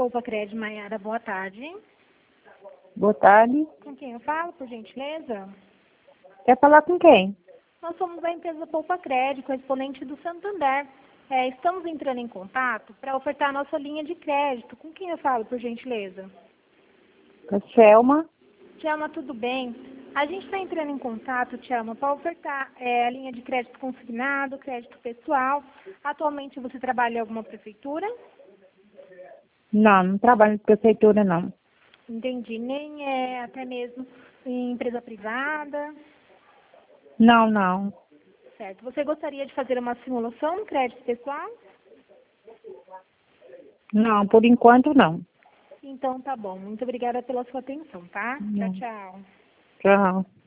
Poupa Crédito, Maiara, boa tarde. Boa tarde. Com quem eu falo, por gentileza? Quer falar com quem? Nós somos da empresa Poupa Crédito, correspondente do Santander. Estamos entrando em contato para ofertar a nossa linha de crédito. Com quem eu falo, por gentileza? Com a Selma. Thelma, tudo bem? A gente está entrando em contato, Thelma, para ofertar a linha de crédito consignado, crédito pessoal. Atualmente você trabalha em alguma prefeitura? Não, não trabalho em prefeitura, não. Entendi. Nem até mesmo em empresa privada? Não, não. Certo. Você gostaria de fazer uma simulação no crédito pessoal? Não, por enquanto não. Então tá bom. Muito obrigada pela sua atenção, tá? Tchau, tchau. Tchau.